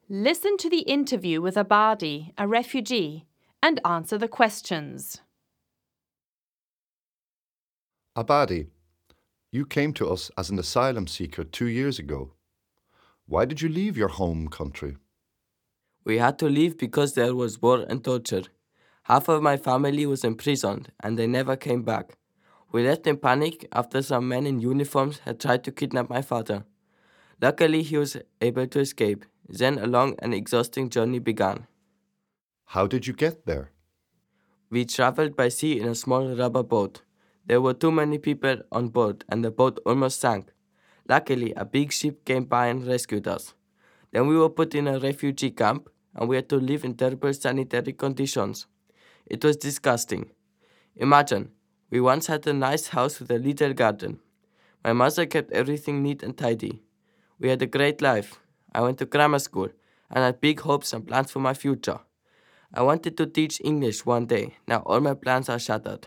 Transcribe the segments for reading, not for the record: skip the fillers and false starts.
Listen to the interview with Abadi, a refugee, and answer the questions. Abadi, you came to us as an asylum seeker 2 years ago. Why did you leave your home country? We had to leave because there was war and torture. Half of my family was imprisoned and they never came back. We left in panic after some men in uniforms had tried to kidnap my father. Luckily, he was able to escape. Then a long and exhausting journey began. How did you get there? We traveled by sea in a small rubber boat. There were too many people on board and the boat almost sank. Luckily, a big ship came by and rescued us. Then we were put in a refugee camp and we had to live in terrible sanitary conditions. It was disgusting. Imagine, we once had a nice house with a little garden. My mother kept everything neat and tidy. We had a great life. I went to grammar school and had big hopes and plans for my future. I wanted to teach English one day. Now all my plans are shattered.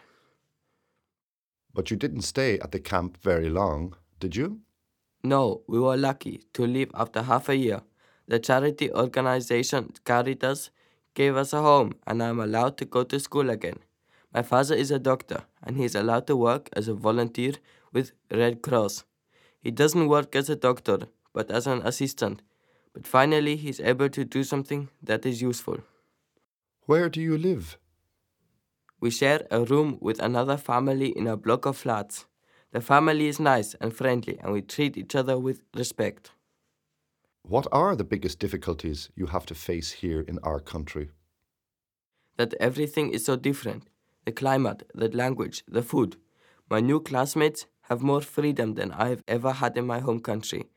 But you didn't stay at the camp very long, did you? No, we were lucky to leave after half a year. The charity organization Caritas gave us a home and I am allowed to go to school again. My father is a doctor and he is allowed to work as a volunteer with Red Cross. He doesn't work as a doctor but as an assistant. But finally he is able to do something that is useful. Where do you live? We share a room with another family in a block of flats. The family is nice and friendly and we treat each other with respect. What are the biggest difficulties you have to face here in our country? That everything is so different. The climate, the language, the food. My new classmates have more freedom than I have ever had in my home country.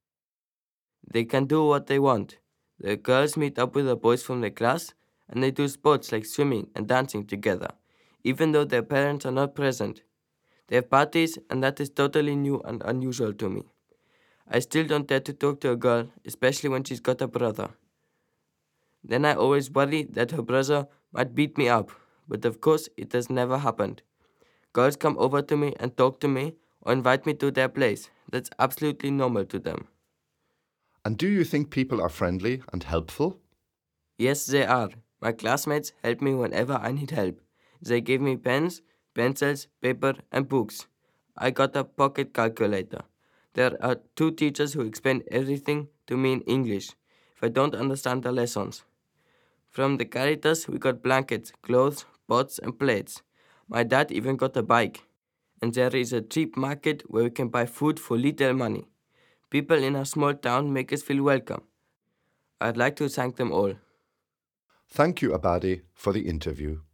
They can do what they want. The girls meet up with the boys from the class and they do sports like swimming and dancing together, even though their parents are not present. They have parties and that is totally new and unusual to me. I still don't dare to talk to a girl, especially when she's got a brother. Then I always worry that her brother might beat me up, but of course it has never happened. Girls come over to me and talk to me or invite me to their place. That's absolutely normal to them. And do you think people are friendly and helpful? Yes, they are. My classmates help me whenever I need help. They give me pens, pencils, paper, and books. I got a pocket calculator. There are two teachers who explain everything to me in English if I don't understand the lessons. From the Caritas, we got blankets, clothes, pots, and plates. My dad even got a bike. And there is a cheap market where we can buy food for little money. People in our small town make us feel welcome. I'd like to thank them all. Thank you, Abadi, for the interview.